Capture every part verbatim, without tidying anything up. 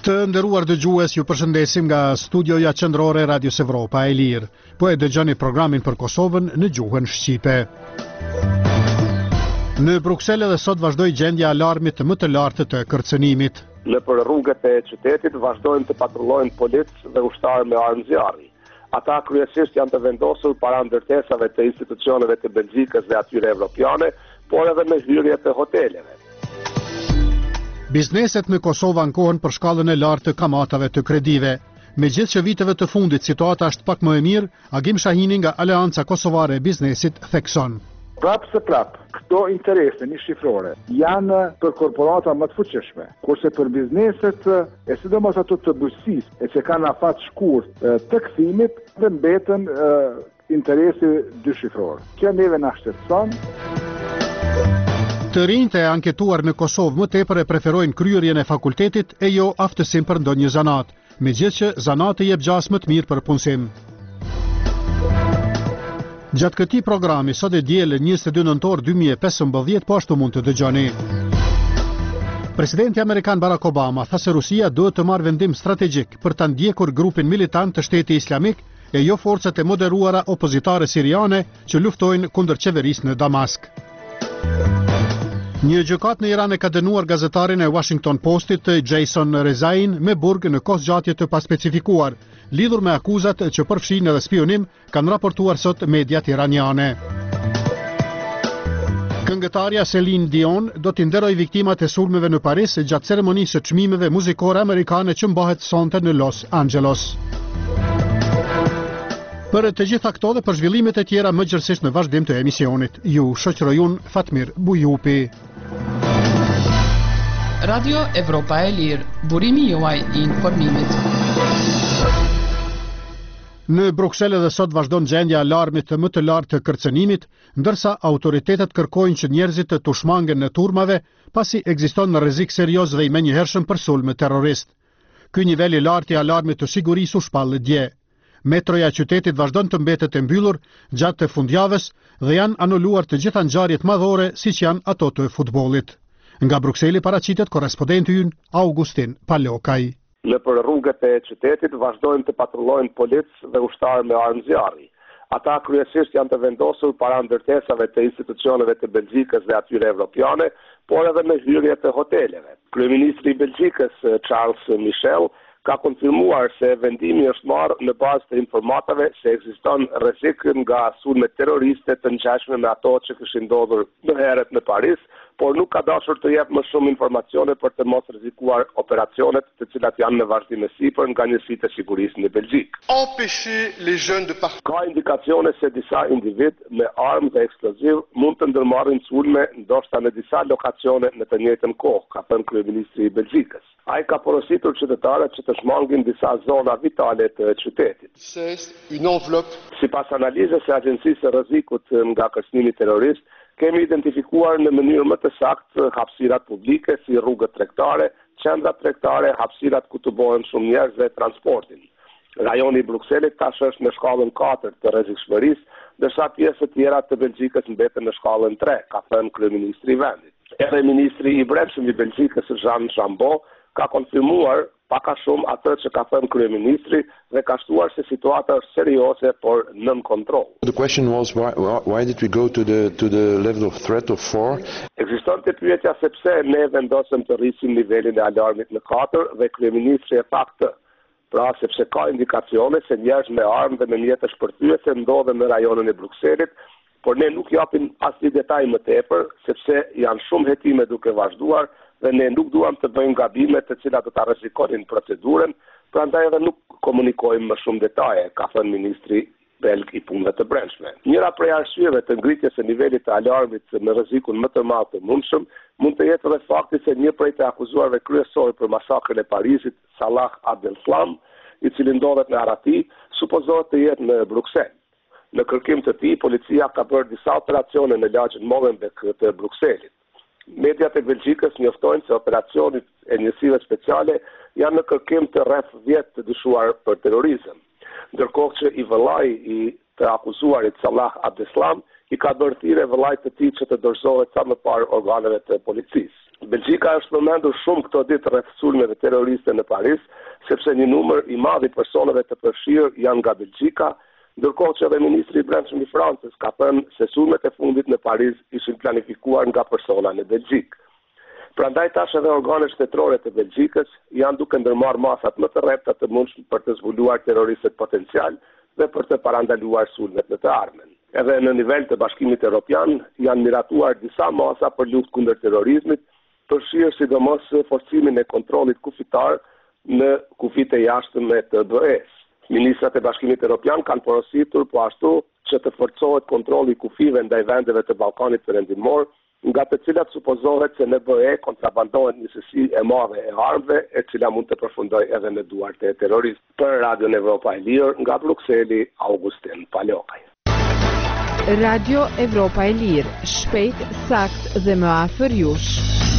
Të nderuar dëgjues, ju përshëndesim nga studioja qendrore Radios Evropa e Lirë. Po e dëgjoni programin për Kosovën në gjuhën shqipe. Në Bruksel edhe sot vazhdoi gjendja e alarmit më të lartë të kërcënimit. Në për rrugët e qytetit vazhdojnë të patrullojnë policë dhe ushtarë me armë zjarri. Ata kryesisht janë të vendosur para ndërtesave të institucioneve të Belgjikës dhe atyre evropiane, por edhe me hyrje të hoteleve. Bizneset në Kosovë ankohen për shkallën e lartë të kamatave të kredive. Megjithëse që viteve të fundit situata është pak më e mirë, Agim Shahini nga Aleanca Kosovare e Biznesit thekson. Prapë se prapë, këto interese një shifrore janë për korporata më të fuqishme, kurse për bizneset e sidomos ato të bujqësisë e që kanë afat shkurt të kthimit dhe mbeten interesi dy shifror. Kjo neve na shqetëson. Të rinjtë e anketuar në Kosovë më tepër e preferojnë kryerjen e fakultetit e jo aftësim për ndonjë zanat, megjithëse zanati jep gjasë më të mirë për punësim. Gjatë këtij programi sot e diel njëzet e dy nëntor dy mijë e pesëmbëdhjetë po ashtu mund të dëgjoni. Presidenti amerikan Barack Obama tha se Rusia duhet të marrë vendim strategjik për ta ndjekur grupin militant të Shtetit Islamik e jo forcat e moderuara opozitare siriane që luftojnë kundër qeverisë në Damask. Një gjykat në Iran e ka dënuar gazetarin e Washington Postit Jason Rezain me burg në kohë zgjatje të paspecifikuar, lidhur me akuzat që përfshin edhe spionim, kanë raportuar sot mediat iraniane. Këngëtarja Celine Dion do t'i nderoj viktimat e sulmeve në Paris gjatë ceremonisë së çmimeve muzikore amerikane që mbahet sonte në Los Angeles. Për të gjitha këto dhe për zhvillimet e tjera më gjërësisht në vazhdim të emisionit, ju shoqëroj unë Fatmir Bujupi. Radio Evropa e Lirë, burimi juaj i informimit. Në Bruksel edhe sot vazhdon gjendja e alarmit më të lartë të kërcënimit, ndërsa autoritetet kërkojnë që njerëzit të tushmangen në turmave, pasi ekziston rrezik serioz dhe i menjëhershëm për sulme terrorist. Ky nivel i lartë i alarmit të sigurisë u shpall dje. Metroja e qytetit vazhdon të mbetet e mbyllur gjatë të fundjavës dhe janë anuluar të gjitha ngjarjet madhore siç janë ato të futbollit. Nga Brukseli paraqitet korrespondenti ynë Augustin Palokaj. Në për rrugët e qytetit vazhdojnë të patrullojnë policë dhe ushtarë me armë zjarri. Ata kryesisht janë të vendosur para ndërtesave të institucioneve të Belgjikës dhe atyre evropiane, por edhe me hyrje të hoteleve. Kryeministri i Belgjikës Charles Michel ka konfirmuar se vendimi është marrë në bazë të informatave se ekziston rrezik nga sulme terroriste të ngjashme me ato që kishin ndodhur më herët në Paris, por nuk ka dashur të jep më shumë informacione për të mos rrezikuar operacionet të cilat janë në vazhdim të sipër nga njësitë e sigurisë në Belgjik. Ka indikacione se disa individ me armë dhe eksploziv mund të ndërmarrin sulme ndoshta në disa lokacione në të njëjtën kohë, ka thënë kryeministri i Belgjikës. Ai ka porositur qytetarët që të shmangin disa zona vitale të qytetit. Sipas analizës së Agjencisë së Rrezikut nga kërcënimi terrorist, kemi identifikuar në mënyrë më të saktë hapësirat publike si rrugët tregtare, qendrat tregtare, hapësirat ku të bëhen shumë njerëz dhe transportin. Rajoni i Brukselit tash është në shkallën katër të rrezikshmërisë, ndërsa pjesë të tjera të Belgjikës mbeten në shkallën tre, ka thënë kryeministri i vendit. Edhe ministri i brendshëm i Belgjikës Jean Chambon ka konfirmuar pak a shumë atë që ka thënë kryeministri dhe ka shtuar se situata është serioze por nën kontroll. The question was why, why did we go to the to the level of threat of four? Ekzistonte pyetja se pse ne vendosëm të rrisim nivelin e alarmit në katër dhe kryeministri e tha këtë. Pra sepse ka indikacione se njerëz me armë dhe me mjete shpërthyese ndodhen në rajonin e Brukselit, por ne nuk japim asnjë detaj më tepër sepse janë shumë hetime duke vazhduar dhe ne nuk duam të bëjmë gabime të cilat do ta rrezikonin procedurën, prandaj edhe nuk komunikojmë më shumë detaje, ka thënë ministri belg i punëve të brendshme. Njëra prej arsyeve të ngritjes së nivelit të alarmit në rrezikun më të madh të mundshëm mund të jetë edhe fakti se një prej të akuzuarve kryesor për masakrën e Parisit, Salah Abdeslam, i cili ndodhet në Arati, supozohet të jetë në Bruksel. Në kërkim të tij, policia ka bërë disa operacione në lagjin Molenbeek të Brukselit. Mediat e Belgjikës njoftojnë se operacionet e njësive speciale janë në kërkim të rreth dhjetë të dyshuar për terrorizëm, ndërkohë që i vëllai i të akuzuarit Salah Abdeslam i ka bërë thirrje vëllait të tij që të dorëzohet sa më parë organeve të policisë. Belgjika është përmendur shumë këto ditë rreth sulmeve terroriste në Paris, sepse një numër i madh i personave të përfshirë janë nga Belgjika, ndërkohë që edhe ministri i brendshëm i Francës ka thënë se sulmet e fundit në Paris ishin planifikuar nga persona në Belgjik. Prandaj tash edhe organet shtetërore të Belgjikës janë duke ndërmarrë masat më të rrepta të mundshme për të zbuluar terroristët potencial dhe për të parandaluar sulmet në të ardhmen. Edhe në nivel të Bashkimit Evropian janë miratuar disa masa për luftë kundër terrorizmit, përfshirë sidomos forcimin e kontrollit kufitar në kufit e jashtme të B E-s. Ministrat e Bashkimit Evropian kanë porositur po ashtu që të forcohet kontrolli i kufive ndaj vendeve të Ballkanit Perëndimor, nga të cilat supozohet se në B E kontrabandohet një sasi e madhe e armëve, e cila mund të përfundojë edhe në duart e terroristë. Për Radion Evropa e Lirë, nga Brukseli, Augustin Palokaj. Radio Evropa e Lirë, shpejt, sakt dhe më afër jush.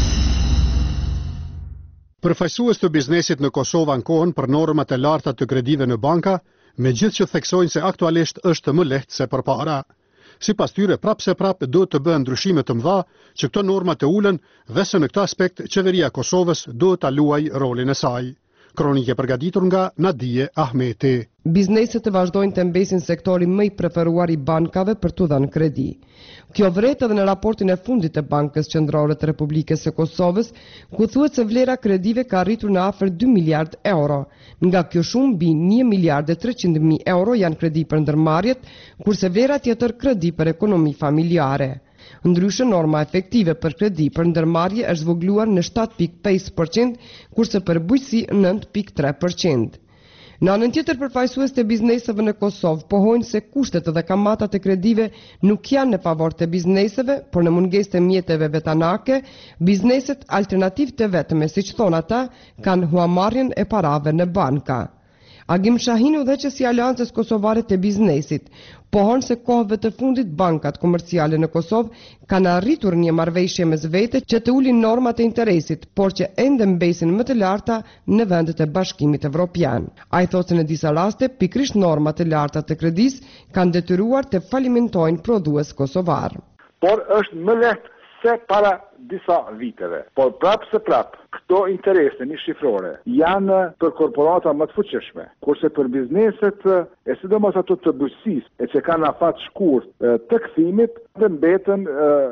Përfaqësues të biznesit në Kosovë ankohen për normat e larta të kredive në banka, megjithëse theksojnë se aktualisht është më lehtë se përpara. Sipas tyre, prapë se prapë duhet të bëhen ndryshime të mëdha që këto norma të ulen dhe se në këtë aspekt qeveria e Kosovës duhet ta luajë rolin e saj. Kronikë e përgatitur nga Nadije Ahmeti. Bizneset të vazhdojnë të mbesin sektori më i preferuar i bankave për të dhënë kredi. Kjo vret edhe në raportin e fundit të Bankës Qendrore të Republikës së Kosovës, ku thuhet se vlera kredive ka arritur në afër dy miliard euro. Nga kjo shumë mbi një miliard e treqind mijë euro janë kredi për ndërmarrjet, kurse vlera tjetër kredi për ekonomi familjare. Ndryshe, norma efektive për kredi për ndërmarrje është zvogluar në shtatë pikë pesë përqind, kurse për bujqësi nëntë pikë tre përqind. Në anën tjetër, përfaqësues të bizneseve në Kosovë pohojnë se kushtet dhe kamatat e kredive nuk janë në favor të bizneseve, por në mungesë të mjeteve vetanake, bizneset alternativ të vetme, siç thonë ata, kanë huamarrjen e parave në banka. Agim Shahini, udhëheqësi i Aleancës Kosovare të Biznesit, pohon se kohëve të fundit bankat komerciale në Kosovë kanë arritur një marrëveshje mes vete që të ulin normat e interesit, por që ende mbesin më të larta në vendet e Bashkimit Evropian. Ai thotë se në disa raste pikrisht normat e larta të kredisë kanë detyruar të falimentojnë prodhues kosovar. Por është më lehtë se para disa viteve. Por prapë se prapë, këto interese një shifrore janë për korporata më të fuqishme, kurse për bizneset e sidomos ato të bujqësisë, e që kanë afat shkurt të kthimit, dhe mbetën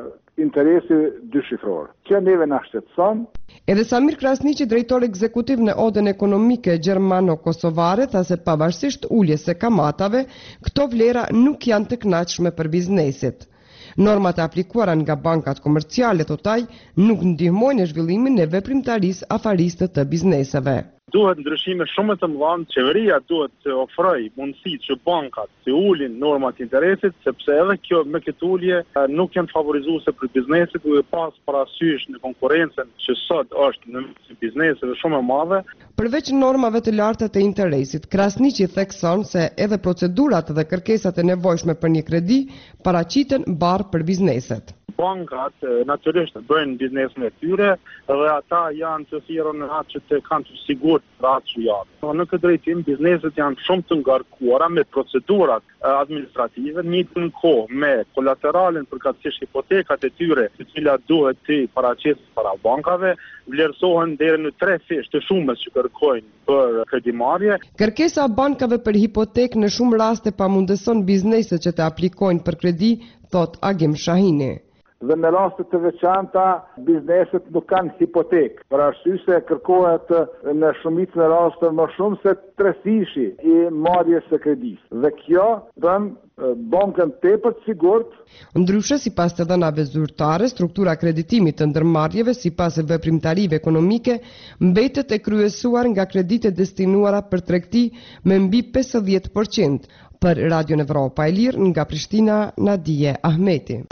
interesi dyshifror. Kjo neve na shtetëson. Edhe Samir Krasniqi, drejtor ekzekutiv në Odën Ekonomike Gjermano-Kosovare, tha se pavarësisht uljes së kamatave, këto vlera nuk janë të kënaqshme për bizneset. Normat e aplikuara nga bankat komerciale, thotaj, nuk ndihmojnë në zhvillimin e veprimtarisë afariste të bizneseve. Duhet ndryshime shumë të mëdha, qeveria duhet të ofrojë mundësi që bankat të ulin normat e interesit, sepse edhe kjo me këtë ulje nuk janë favorizuese për bizneset, duhet pas parasysh në konkurrencën që sot është në bizneseve shumë e madhe. Përveç normave të larta të interesit, Krasniqi thekson se edhe procedurat dhe kërkesat e nevojshme për një kredi paraqiten barë për bizneset. Bankat natyrisht bëjnë biznesin e tyre dhe ata janë të thirrur në atë që të kanë të sigurt rahat që janë. Në këtë drejtim, bizneset janë shumë të ngarkuara me procedurat administrative, një të në kohë me kolateralin përkatësisht hipotekat e tyre, të cilat duhet të paraqiten para bankave, vlerësohen deri në tre fish të shumës që kërkojnë për kredimarrje. Kërkesa e bankave për hipotekë në shumë raste pamundëson bizneset që të aplikojnë për kredi, thot Agim Shahini. Dhe në raste të veçanta, bizneset nuk kanë hipotekë, për arsye se kërkohet në shumicën e rasteve më shumë se tre fishi i marrjes së kredisë. Dhe kjo bën bankën tepër të sigurt. Ndryshe, sipas të dhënave zyrtare, struktura kreditimit të ndërmarrjeve sipas veprimtarive ekonomike mbetet e kryesuar nga kreditë destinuara për tregti me mbi pesëdhjetë përqind. Për Radion Evropa e Lirë, nga Prishtina, Nadije Ahmeti.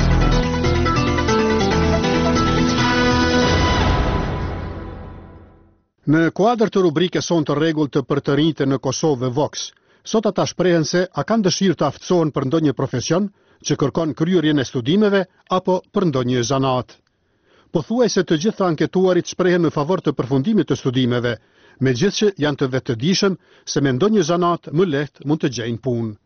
Në kuadër të rubrikës son të rregull të për të rinjtë në Kosovë Vox, sot ata shprehen se a kanë dëshirë të aftësohen për ndonjë profesion që kërkon kryerjen e studimeve apo për ndonjë zanat. Pothuajse të gjithë anketuarit shprehen në favor të përfundimit të studimeve, megjithëse janë të vetëdijshëm se me ndonjë zanat më lehtë mund të gjejnë punë.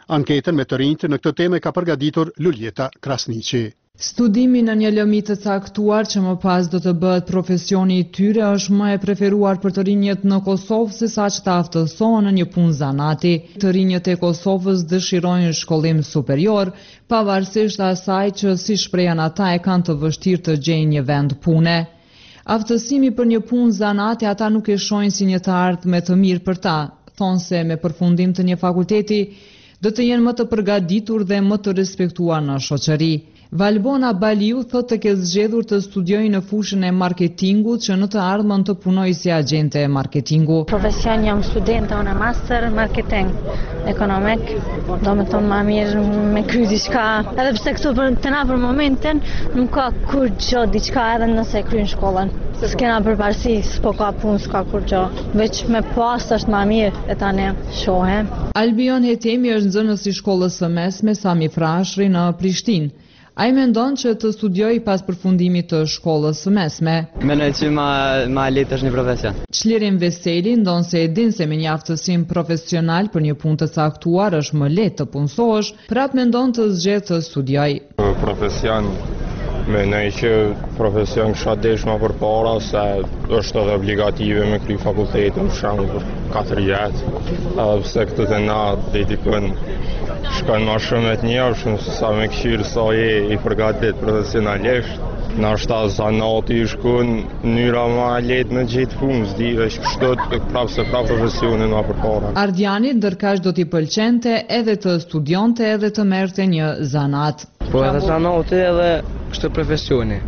Anketën me të rinjtë në këtë temë ka përgatitur Luljeta Krasniqi. Studimi në një lëmi të caktuar që më pas do të bëhet profesioni i tyre është më e preferuar për të rinjët në Kosovë se sa që të aftësohen në një punë zanati. Të rinjët e Kosovës dëshirojnë shkollim superior, pavarësisht asaj që si shprehan ata e kanë të vështirë të gjejnë një vend pune. Aftësimi për një punë zanati ata nuk e shohin si një të ardhmë të mirë për ta, thonë se me përfundim të një fakulteti do të jenë më të përgatitur dhe më të respektuar në shoqëri. Valbona Baliu thotë të ketë zgjedhur të studiojë në fushën e marketingut që në të ardhmen të punojë si agjente e marketingu. Profesion jam studente unë master marketing ekonomik, do me thonë ma mirë me kry diçka, edhe pse këtu për të na për momentin nuk ka kur gjë diçka edhe nëse kry në shkollën. S'kena përparësi, s'po ka punë, s'ka kur gjë. Veç me pas është ma mirë e tani shohem. Albion Hetemi është nxënës i shkollës së mesme Sami Frashri në Prishtinë. Ai mendon që të studioj pas përfundimit të shkollës së mesme. Mendoj që ma, ma lehtë është një profesion. Çlirin Veseli ndon se e din se me një aftësim profesional për një punë të caktuar është më lehtë të punësohesh, prap mendon të zgjedhë të studioj. Profesion, mendoj që profesion kisha desh më përpara se është edhe obligative me kry fakultetin për shembull për katër vjet. Edhe pse këtë të na dedikojnë shkon ma shumë e të njërshëm, sa me këshirë sa je i përgatit profesionalisht. Në ashta zanati i shkon njëra ma letë në gjithë punë, zdi dhe shkështot prapë se prapë profesionin ma përpara. Ardiani ndërkash do t'i pëlqente edhe të studionte edhe të merte një zanat. Po edhe zanati edhe kështë profesioni.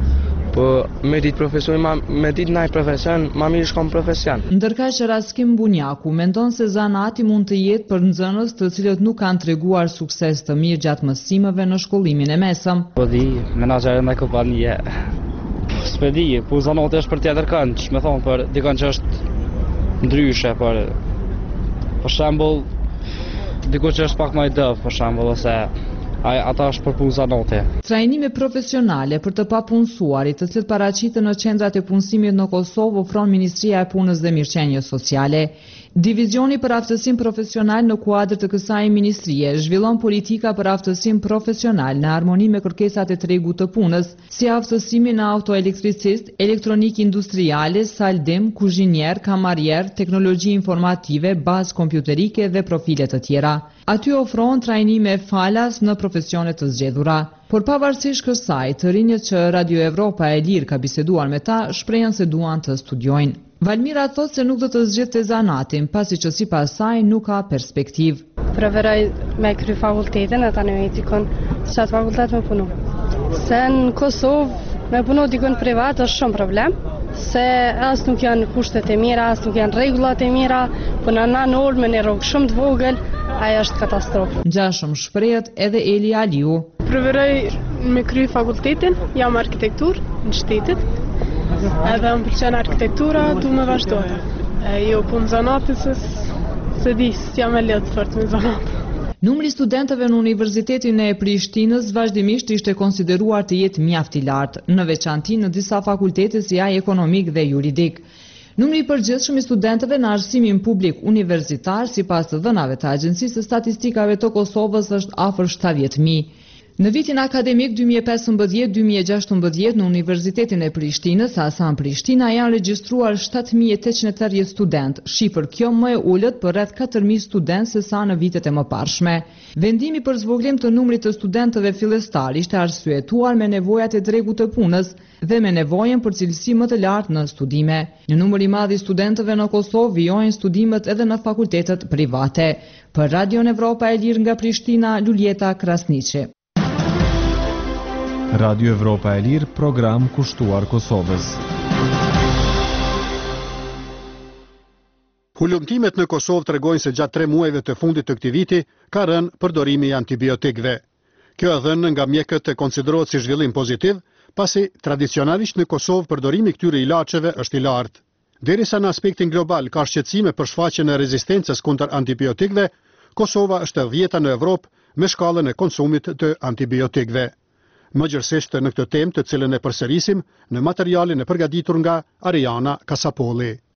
Po me ditë profesioni, ma, me ditë naj profesion, ma mirë shkom profesion. Ndërka që Raskim Bunjaku mendon se zanati mund të jetë për nxënës të cilët nuk kanë treguar sukses të mirë gjatë mësimeve në shkollimin e mesëm. Po di, menaxhere në kompanie. S'pe di, po zanati është për tjetër kënd, që me thonë për dikon që është ndryshe, për për shembull, dikon që është pak më i dëv, për shembull, ose ata është për punë zanate. Trajnime profesionale për të papunësuarit, të cilët paraqiten në qendrat e punësimit në Kosovë, ofron Ministria e Punës dhe Mirëqenies Sociale. Divizioni për aftësim profesional në kuadër të kësaj ministrie zhvillon politika për aftësim profesional në harmoni me kërkesat e tregut të punës, si aftësimi në autoelektricist, elektronik industriale, saldim, kuzhinier, kamarier, teknologji informative, bazë kompjuterike dhe profile të tjera. Aty ofron trajnime falas në profesionet të zgjedhura. Por pavarësisht kësaj, të rinjët që Radio Evropa e Lirë ka biseduar me ta, shprehen se duan të studiojnë. Valmira thot se nuk do të zgjedhte zanatin, pasi që sipas saj nuk ka perspektiv. Preferoj me kry fakultetin e tani me dikon çat fakultet me punu. Se në Kosovë me punu dikon privat është shumë problem, se as nuk janë kushtet e mira, as nuk janë rregullat e mira, po në na normë në rrugë shumë të vogël, ajo është katastrofë. Ngjashëm shprehet edhe Eli Aliu. Preferoj me kry fakultetin, jam arkitektur në shtetit. Edhe më pëlqen arkitektura, du me vazhdojë. E jo punë zanatës, se di, s'jam e letë fort me zanatë. Numri studentëve në Universitetin e Prishtinës vazhdimisht ishte konsideruar të jetë mjaft i lartë, në veçanti në disa fakultete si ai ekonomik dhe juridik. Numri i përgjithshëm i studentëve në arsimin publik universitar, sipas të dhënave të Agjencisë së Statistikave të Kosovës, është afër shtatëdhjetë mijë. Në vitin akademik dy mijë e pesëmbëdhjetë dy mijë e gjashtëmbëdhjetë në Universitetin e Prishtinës, Hasan Prishtina, janë regjistruar shtatë mijë e tetëqind e tridhjetë student, shifër kjo më e ulët për rreth katër mijë student se sa në vitet e mëparshme. Vendimi për zvogëlim të numrit të studentëve fillestar ishte arsyetuar me nevojat e tregut të punës dhe me nevojën për cilësi më të lartë në studime. Një numër i madh i studentëve në Kosovë vijojnë studimet edhe në fakultetet private. Për Radio Evropa e Lirë nga Prishtina, Luljeta Krasniqi. Radio Evropa e Lirë, program kushtuar Kosovës. Hulumtimet në Kosovë tregojnë se gjatë tre muajve të fundit të këtij viti ka rënë përdorimi i antibiotikëve. Kjo e dhënë nga mjekët e konsiderohet si zhvillim pozitiv, pasi tradicionalisht në Kosovë përdorimi i këtyre ilaçeve është i lartë. Derisa në aspektin global ka shqetësime për shfaqjen e rezistencës kundër antibiotikëve, Kosova është e dhjeta në Evropë me shkallën e konsumit të antibiotikëve. Më gjërësisht në këtë temë të cilën e përsërisim në materialin e përgatitur nga Ariana Kasapolli.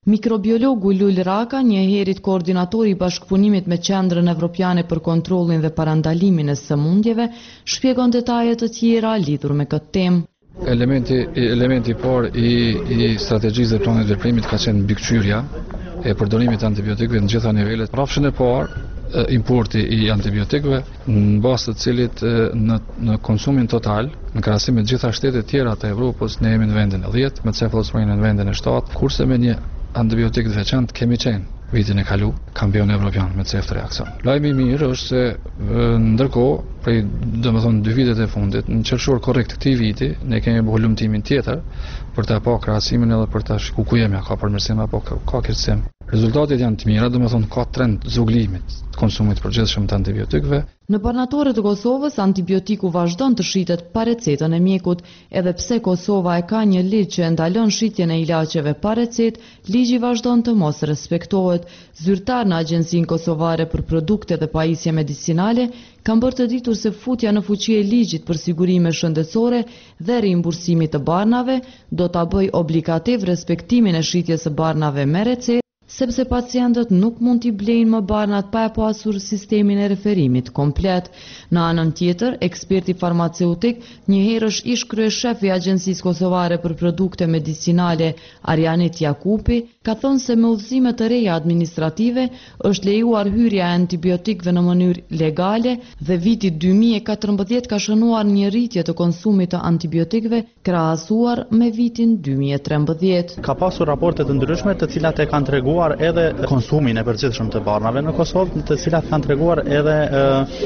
Mikrobiologu Lul Raka, një herit koordinatori i bashkëpunimit me Qendrën Evropiane për Kontrollin dhe Parandalimin e Sëmundjeve, shpjegon detaje të tjera lidhur me këtë temë. Elementi elementi i parë i, i strategjisë dhe planit veprimit ka qenë mbikëqyrja e përdorimit të antibiotikëve në gjitha nivelet. Rafshën e parë, importi i antibiotikëve, në bazë të cilit në, në konsumin total, në krahasim me të gjitha shtetet tjera të Evropës, ne jemi në vendin e dhjetë, me cefalosporinën në vendin e shtatë, kurse me një antibiotik të veçantë kemi qenë vitin e kalu kampion evropian me cef të reakcion. Lajmi i mirë është se ndërkohë, prej domethënë dy vitet e fundit, në qershor korrekt këtij viti, ne kemi volumtimin tjetër për ta pa krahasimin edhe për ta shikuar ku jemi, ka përmirësim apo ka, ka kërcim. Rezultatet janë të mira, domethënë ka trend zoglimit të konsumit përgjithshëm të antibiotikëve. Në barnatore të Kosovës, antibiotiku vazhdon të shitet pa recetën e mjekut, edhe pse Kosova e ka një ligj që ndalon shitjen e ilaçeve pa recetë, ligji vazhdon të mos respektohet. Zyrtar në Agjencinë Kosovare për Produkte dhe Pajisje Medicinale kanë bërë të ditur se futja në fuqi e ligjit për sigurime shëndetësore dhe rimbursimit të barnave do ta bëjë obligativ respektimin e shitjes së barnave me recetë, sepse pacientët nuk mund t'i blejnë më barnat pa e pasur sistemin e referimit komplet. Në anën tjetër, eksperti farmaceutik, një herësh ish kryeshef i Agjencisë Kosovare për Produkte Medicinale, Arjanit Jakupi, ka thënë se me udhëzime të reja administrative është lejuar hyrja e antibiotikëve në mënyrë legale dhe viti dy mijë e katërmbëdhjetë ka shënuar një rritje të konsumit të antibiotikëve krahasuar me vitin dy mijë e trembëdhjetë. Ka pasur raporte të ndryshme të cilat e kanë treguar edhe konsumin e përgjithshëm të barnave në Kosovë, të cilat kanë treguar edhe e,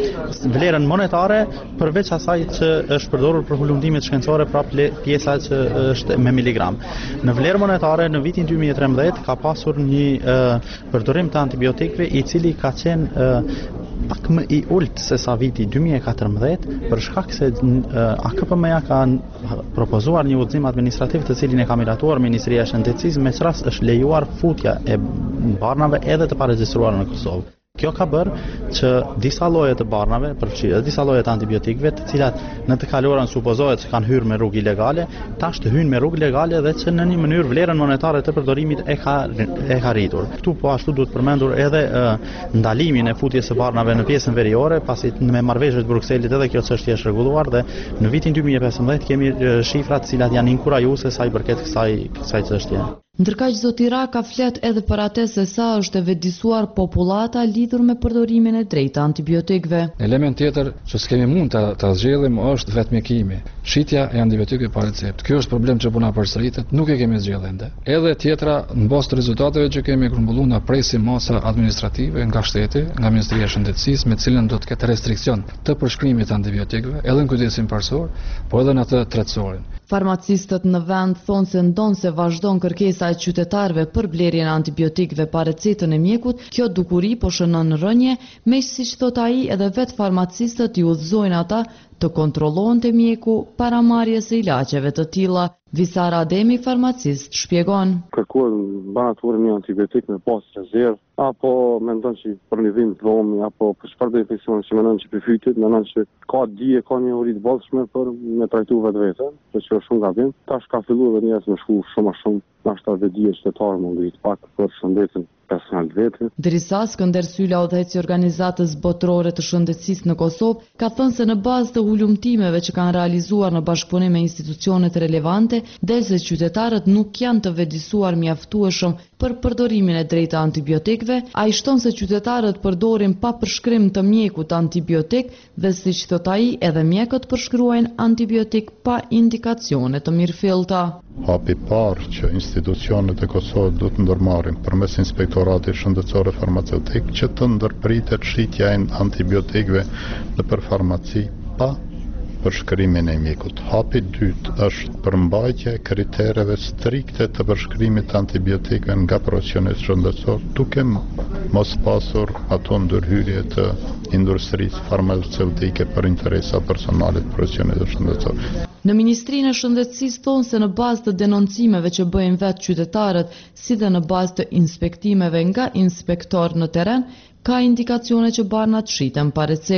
vlerën monetare përveç asaj që është përdorur për hulumtimet shkencore, prapë pjesa që është me miligram. Në vlerë monetare në vitin dy mijë e trembëdhjetë ka pasur një e, përdorim të antibiotikëve i cili ka qenë e, pak më i ulët se sa viti dy mijë e katërmbëdhjetë, për shkak se A K P M-ja ka propozuar një udhëzim administrativ të cilin e ka miratuar Ministria e Shëndetësisë, me çfarë është lejuar futja e barnave edhe të paregjistruara në Kosovë. Kjo ka bërë që disa lloje të barnave, përfshirë disa lloje të antibiotikëve, të cilat në të kaluarën supozohet se kanë hyrë me rrugë ilegale, tash të hyjnë me rrugë legale dhe që në një mënyrë vlerën monetare të përdorimit e ka e ka rritur. Ktu po ashtu duhet përmendur edhe e, ndalimin e futjes së barnave në pjesën veriore, pasi me marrëveshjet të Brukselit edhe kjo çështje është rregulluar dhe në vitin dy mijë e pesëmbëdhjetë kemi shifra të cilat janë inkurajuese sa i përket kësaj kësaj çështje. Ndërkaq zoti Raka flet edhe për atë se sa është e vetëdijsuar popullata lidhur me përdorimin e drejtë të antibiotikëve. Element tjetër që s'kemi mund ta, ta zgjellim është vetmjekimi. Shitja e antibiotikëve pa recept. Ky është problem që po na përsëritet, nuk e kemi zgjedhur ende. Edhe tjetra, në bazë të rezultateve që kemi grumbulluar, na presim masa administrative nga shteti, nga Ministria e Shëndetësisë, me cilën do të ketë restriksion të përshkrimit të antibiotikëve, edhe në kujdesin parsorë, po edhe në atë tretësorin. Farmacistët në vend thonë se ndonë se vazhdon kërkesa e qytetarëve për blerjen e antibiotikëve pa recetën e mjekut, kjo dukuri po shënon rënje, me siç thot ai edhe vetë farmacistët i udhëzojnë ata të kontrollohen te mjeku para marrjes së ilaçeve të tilla. Visar Ademi, farmacist, shpjegon. Kërkuar banatori një antibiotik me pas rezervë, apo mendon që për një vim dhomi, apo për çfarë do infeksion që mendon që për fytyt, mendon që ka dije, ka një uri të bollshme për me trajtu vetë vetën, që është shumë gabim. Tash ka filluar edhe njerëz me shku shumë më shumë, ndoshta vetë dije qytetarë më ngrit pak për shëndetin personal vetë. Derisa Skënder Syla, udhëheqësi i organizatës botërore të shëndetësisë në Kosovë, ka thënë se në bazë të hulumtimeve që kanë realizuar në bashkëpunim me institucionet relevante, del se qytetarët nuk janë të vetëdijsuar mjaftueshëm për përdorimin e drejtë të antibiotikëve. Ai shton se qytetarët përdorin pa përshkrim të mjekut antibiotik dhe siç thot ai, edhe mjekët përshkruajnë antibiotik pa indikacione të mirëfillta. Hapi parë që institucionet e Kosovës do të ndërmarrin përmes Inspektoratit Shëndetësor Farmaceutik që të ndërpritet shitja e antibiotikëve nëpër farmaci pa përshkrimin e mjekut. Hapi dytë është përmbajtja e kritereve strikte të përshkrimit të antibiotikëve nga profesionist shëndetësor, duke mos pasur ato ndërhyrje të industrisë farmaceutike për interesa personale të profesionistëve shëndetësor. Në Ministrinë e Shëndetësisë thonë se në bazë të denoncimeve që bëjnë vetë qytetarët, si dhe në bazë të inspektimeve nga inspektor në teren, ka indikacione që barnat shiten pa recetë.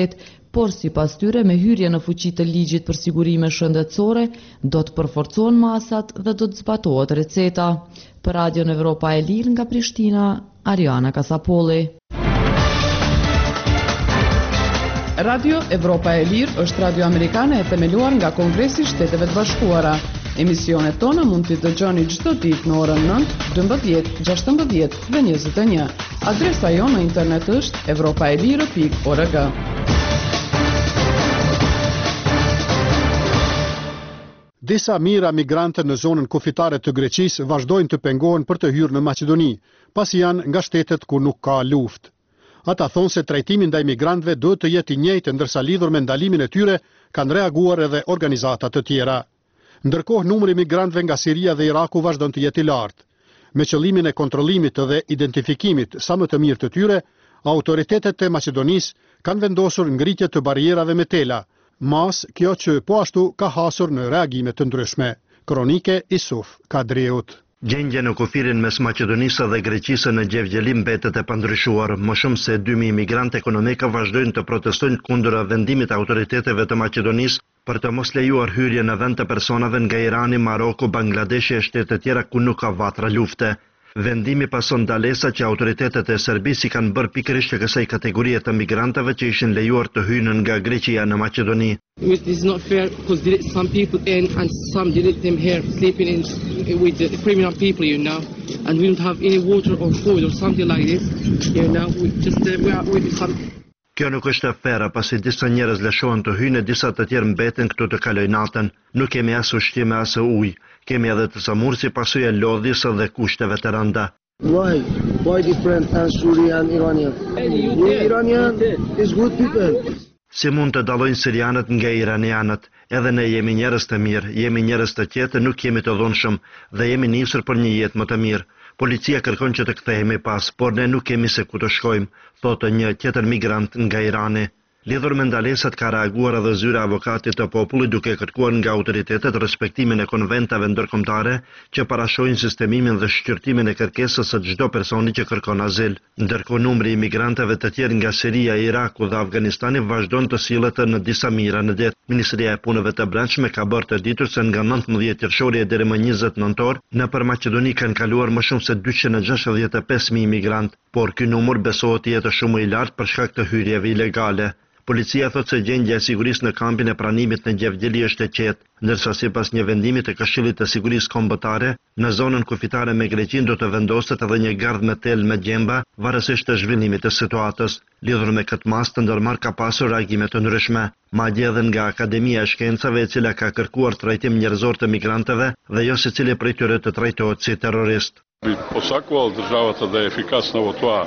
por si pas tyre me hyrje në fuqi të ligjit për sigurime shëndetësore, do të përforcohen masat dhe do të zbatohet receta. Për Radio Evropa e Lirë nga Prishtina, Ariana Kasapolli. Radio Evropa e Lirë është radio amerikane e themeluar nga Kongresi i Shteteve të Bashkuara. Emisionet tona mund t'i dëgjoni çdo ditë në orën nëntë, dymbëdhjetë, gjashtëmbëdhjetë dhe njëzet e një. Adresa jonë në internet është evropaelire pikë org. Disa mijëra migrante në zonën kufitare të Greqisë vazhdojnë të pengohen për të hyrë në Maqedoni, pasi janë nga shtetet ku nuk ka luftë. Ata thonë se trajtimi ndaj migrantëve duhet të jetë i njëjtë, ndërsa lidhur me ndalimin e tyre kanë reaguar edhe organizata të tjera. Ndërkohë numri i migrantëve nga Siria dhe Iraku vazhdon të jetë i lartë. Me qëllimin e kontrollimit dhe identifikimit sa më të mirë të tyre, autoritetet e Maqedonisë kanë vendosur ngritje të barierave me tela, mas kjo që po ashtu ka hasur në reagime të ndryshme. Kronike Isuf Kadriut. Gjendja në kufirin mes Maqedonisë dhe Greqisë në Gjevgjeli mbetet e pandryshuar. Më shumë se dy mijë migrantë ekonomikë vazhdojnë të protestojnë kundër vendimit të autoriteteve të Maqedonisë për të mos lejuar hyrje në vend të personave nga Irani, Maroku, Bangladeshi e shtete tjera ku nuk ka vatra lufte. Vendimi pason ndalesa që autoritetet e Serbisë i kanë bërë pikërisht të kësaj kategorie të migrantëve që ishin lejuar të hyjnë nga Greqia në Maqedoni. It is not fair because there is some people in and some didn't them here sleeping in with the criminal people, you know, and we don't have any water or food or something like this, you know. We just uh, we are with some. Kjo nuk është e fera, pasi disa njerëz lëshohen të hyjnë e disa të tjerë mbeten këtu të kalojnë natën. Nuk kemi as ushqim as ujë. Kemi edhe të samur si pasojë e lodhjes dhe kushteve të rënda. Why? Why different than Syrian and Iranian? We Iranian is good people. Si mund të dallojnë sirianët nga iranianët? Edhe ne jemi njerëz të mirë, jemi njerëz të qetë, nuk jemi të dhunshëm dhe jemi nisur për një jetë më të mirë. Policia kërkon që të kthehemi pas, por ne nuk kemi se ku të shkojmë, thotë një tjetër migrant nga Irani. Lidhur me ndalesat ka reaguar edhe zyra avokatit të popullit duke kërkuar nga autoritetet respektimin e konventave ndërkombëtare që parashojnë sistemimin dhe shqyrtimin e kërkesës së çdo personi që kërkon azil. Ndërkohë numri i migrantëve të tjerë nga Siria, Iraku dhe Afganistani vazhdon të sillet në disa mijëra në det. Ministria e Punëve të Brendshme ka bërë të ditur se nga nëntëmbëdhjetë qershori deri më njëzet nëntor, nëpër Maqedoni kanë kaluar më shumë se dyqind e gjashtëdhjetë e pesë mijë migrantë, por ky numër besohet të jetë shumë i lartë për shkak të hyrjeve ilegale. Policia thotë se gjendja e sigurisë në kampin e pranimit në Gjevgjeli është e qetë, ndërsa sipas një vendimi të Këshillit të Sigurisë Kombëtare, në zonën kufitare me Greqinë do të vendoset edhe një gardh me tel me gjemba, varësisht të zhvillimit të situatës. Lidhur me këtë mas të ndërmarr ka pasur reagime të ndryshme, madje edhe nga Akademia e Shkencave, e cila ka kërkuar trajtim njerëzor të migrantëve dhe jo secili prej tyre të trajtohet si terrorist. Посакувал државата да е ефикасна во тоа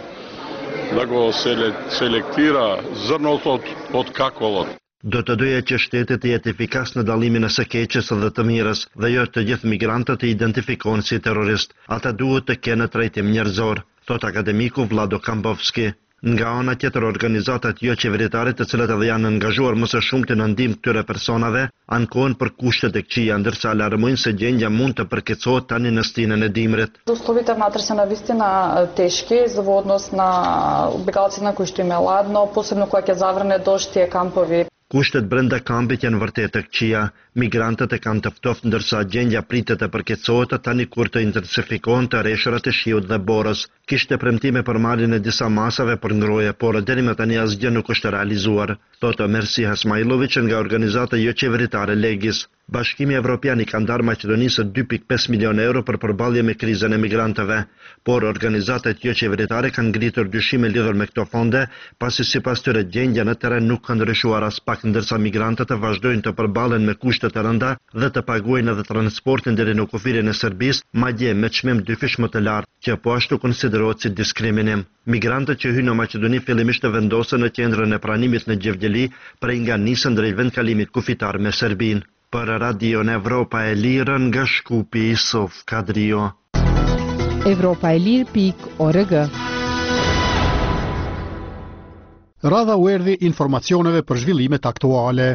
да го selektira zërnot od, od kakolot. Do të doja që shtetet të jetë efikas në dallimin e së keqes dhe të mirës dhe jo të gjithë migrantët të identifikohen si terrorist. Ata duhet të kenë trajtim njerëzor, thot akademiku Vlado Kambovski. Nga ana tjetër, organizatat jo qeveritare, të cilat edhe janë angazhuar më së shumti në ndihmë këtyre personave, ankohen për kushtet e këqija, ndërsa alarmojnë se gjendja mund të përkeqësohet tani në stinën e dimrit. Условията вътре са навистина тежки за однос на бегалците на кои ще има ладно, посебно кога ќе заврне дожд тие кампови. Kushtet brenda kampit janë vërtet të këqija. Migrantët e kanë të ftoftë, ndërsa gjendja pritet të përkeqësohet tani kur të intensifikohen të rreshurat e shiut dhe borës. Kishte premtime për marrjen e disa masave për ngrohje, por deri më tani asgjë nuk është realizuar, thotë Mersi Hasmailovic nga organizata jo qeveritare Legis. Bashkimi Evropian i ka ndarë Maqedonisë dy pikë pesë milionë euro për përballje me krizën e migrantëve, por organizatat jo qeveritare kanë ngritur dyshime lidhur me këto fonde, pasi sipas tyre gjendja në terren nuk ka ndryshuar as pak, ndërsa migrantët vazhdojnë të përballen me kushte të rënda dhe të paguajnë edhe transportin deri në kufirin e Serbisë, madje me çmim dyfish më të lartë, që po ashtu konsiderohet si diskriminim. Migrantët që hyjnë në Maqedoni fillimisht të vendosen në qendrën e pranimit në Gjevgjeli, prej nga nisën drejt vendkalimit kufitar me Serbinë. Për Radio Evropa e Lirë nga Shkupi, Isuf Kadrio. Evropa e Lirë pikë org. Radha u erdhi informacioneve për zhvillimet aktuale.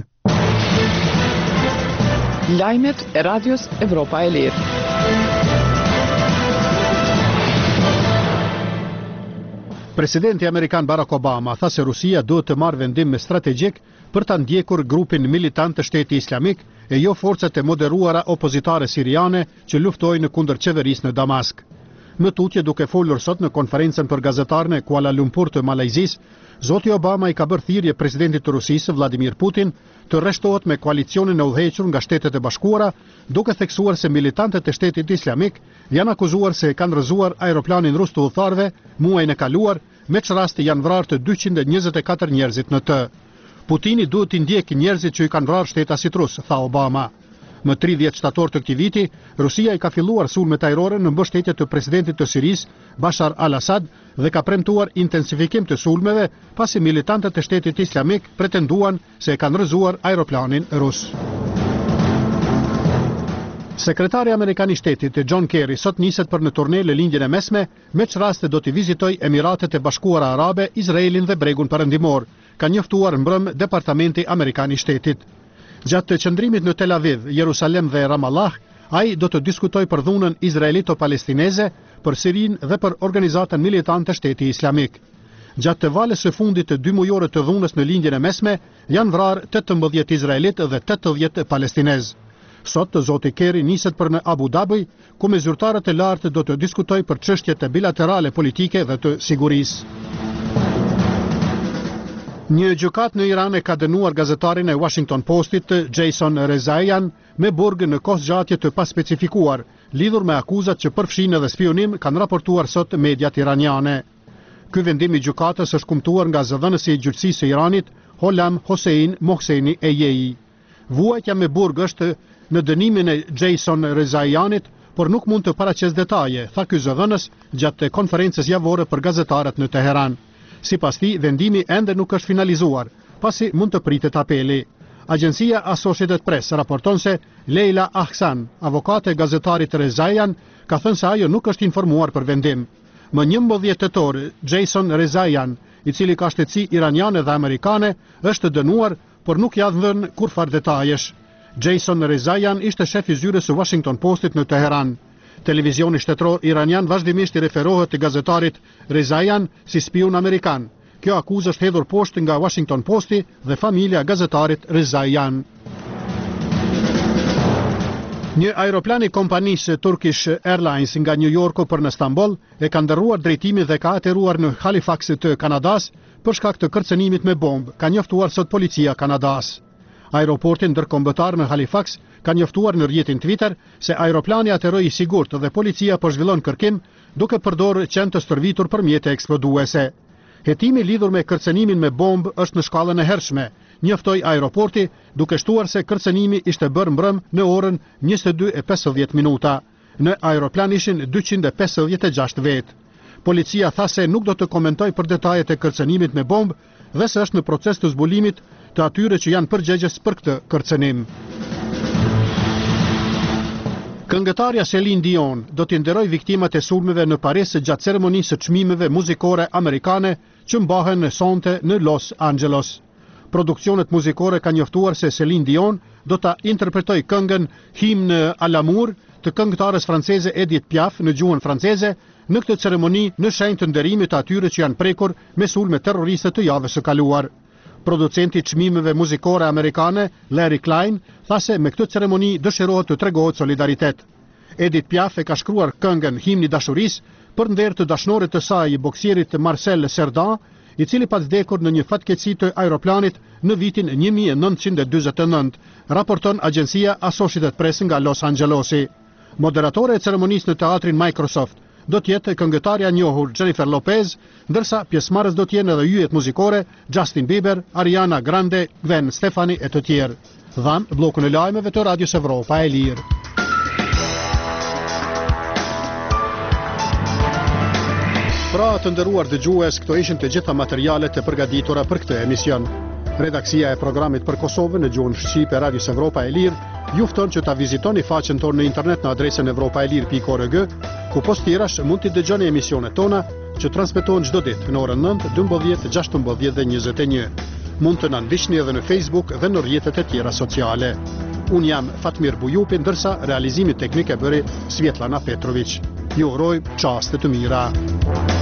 Lajmet e Radios Evropa e Lirë. Presidenti Amerikan Barack Obama tha se Rusia duhet të marrë vendim strategjik për ta ndjekur grupin militant të Shteti Islamik e jo forcat e moderuara opozitare siriane që luftojnë kundër qeverisë në Damask. Më tutje duke folur sot në konferencën për gazetarë në Kuala Lumpur të Malajzisë, zoti Obama i ka bërë thirrje presidentit të Rusisë Vladimir Putin të rreshtohet me koalicionin e udhëhequr nga Shtetet e Bashkuara, duke theksuar se militantët e Shtetit Islamik janë akuzuar se kanë rrëzuar aeroplanin rus të udhëtarëve muajin e kaluar, me që rast janë vrarë të dyqind e njëzet e katër njerëzit në të. Putini duhet t'i ndjekë njerëzit që i kanë vrarë shtetasit rus, tha Obama. Më tridhjetë shtator të këtij viti, Rusia i ka filluar sulmet ajrore në mbështetje të presidentit të Sirisë, Bashar al-Assad, dhe ka premtuar intensifikim të sulmeve pasi militantët e Shtetit Islamik pretenduan se e kanë rrëzuar aeroplanin rus. Sekretari Amerikan i Shtetit John Kerry sot niset për në turne në lindjen e mesme, me që raste do t'i vizitoj Emiratet e Bashkuara Arabe, Izraelin dhe Bregun Perëndimor, ka njoftuar mbrëm Departamenti Amerikan i Shtetit. Gjatë të qëndrimit në Tel Aviv, Jerusalem dhe Ramallah, ai do të diskutoj për dhunën izraelito-palestineze, për Sirinë dhe për organizatën militante Shteti Islamik. Gjatë të valës së fundit të dy mujore të dhunës në lindjen e mesme, janë vrarë tetëmbëdhjetë izraelit dhe tetëdhjetë palestinez. Sot zoti Kerry niset për në Abu Dhabi, ku me zyrtarët e lartë do të diskutoj për çështjet e bilaterale politike dhe të sigurisë. Një gjykat në Iran e ka dënuar gazetarin e Washington Postit, Jason Rezaian, me burg në kohë zgjatje të paspecifikuar, lidhur me akuzat që përfshin edhe spionim, kanë raportuar sot mediat iraniane. Ky vendim i gjykatës është kumtuar nga zëdhënësi i gjyqësisë së Iranit, Holam Hossein Mohseni Ejeji. Vuajtja me burg është në dënimin e Jason Rezaianit, por nuk mund të paraqes detaje, tha ky zëdhënës gjatë konferencës javore për gazetarët në Teheran. Sipas tij, vendimi ende nuk është finalizuar, pasi mund të pritet apeli. Agjencia Associated Press raporton se Leila Ahsan, avokate e gazetarit Rezaian, ka thënë se ajo nuk është informuar për vendim. Më njëmbëdhjetë tetor, Jason Rezaian, i cili ka shtetësi iraniane dhe amerikane, është dënuar, por nuk ja dhënë kurfar detajesh. Jason Rezaian ishte shef i zyrës së Washington Postit në Teheran. Televizioni shtetëror iranian vazhdimisht i referohet të gazetarit Rezaian si spion amerikan. Kjo akuzë është hedhur poshtë nga Washington Posti dhe familja e gazetarit Rezaian. Një aeroplan i kompanisë Turkish Airlines nga New Yorku për në Stamboll e ka ndërruar drejtimin dhe ka ateruar në Halifax të Kanadas për shkak të kërcënimit me bombë, ka njoftuar sot policia Kanadas. Aeroportin ndërkombëtar në Halifax ka njoftuar në rrjetin Twitter se aeroplani ateroi i sigurt dhe policia po zhvillon kërkim duke përdorur qenë të stërvitur për mjete eksploduese. Hetimi lidhur me kërcënimin me bombë është në shkallën e hershme, njoftoi aeroporti duke shtuar se kërcënimi ishte bërë mbrëm në orën njëzet e dy e pesëdhjetë minuta. Në aeroplan ishin dyqind e pesëdhjetë e gjashtë vetë. Policia tha se nuk do të komentoj për detajet e kërcënimit me bombë dhe se është në proces të zbulimit të atyre që janë përgjegjës për këtë kërcënim. Këngëtarja Celine Dion do t'i nderoj viktimat e sulmeve në Paris gjatë ceremonisë së çmimeve muzikore amerikane që mbahen në sonte në Los Angeles. Produksionet muzikore kanë njoftuar se Celine Dion do ta interpretoj këngën Hymne à l'amour të këngëtarës franceze Edith Piaf në gjuhën franceze në këtë ceremoni në shenjë të nderimit të atyre që janë prekur me sulme terroriste të javës së kaluar. Producenti çmimeve muzikore amerikane, Larry Klein, tha se me këtë ceremoni dëshirohet të tregohet solidaritet. Edith Piaf e ka shkruar këngën Himni dashurisë për nder të dashnorit të saj, boksierit Marcel Cerdan, i cili pa vdekur në një fatkeqësi të aeroplanit në vitin një mijë e nëntëqind e dyzet e nëntë, raporton agjencia Associated Press nga Los Angelesi. Moderatore e ceremonisë në teatrin Microsoft do t'jetë këngëtarja njohur Jennifer Lopez, ndërsa pjesëmarrës do t'jenë edhe yjet muzikore Justin Bieber, Ariana Grande, Gwen Stefani e të tjerë. Dhan bllokun e lajmeve të Radios Evropa e Lirë. Pra të nderuar dëgjues, këto ishin të gjitha materialet e përgatitura për këtë emision. Redaksia e programit për Kosovën në gjuhën shqipe Radios Evropa e Lirë ju fton që ta vizitoni faqen tonë në internet në adresën evropaelir pikë org, ku post tjerash mund t'i dëgjoni emisionet tona që transmetohen çdo ditë në orën nëntë, dymbëdhjetë, gjashtëmbëdhjetë dhe njëzet e një. Mund të na ndiqni edhe në Facebook dhe në rrjetet e tjera sociale. Unë jam Fatmir Bujupi, ndërsa realizimin teknik e bëri Svetlana Petrović. Ju uroj çaste të mira.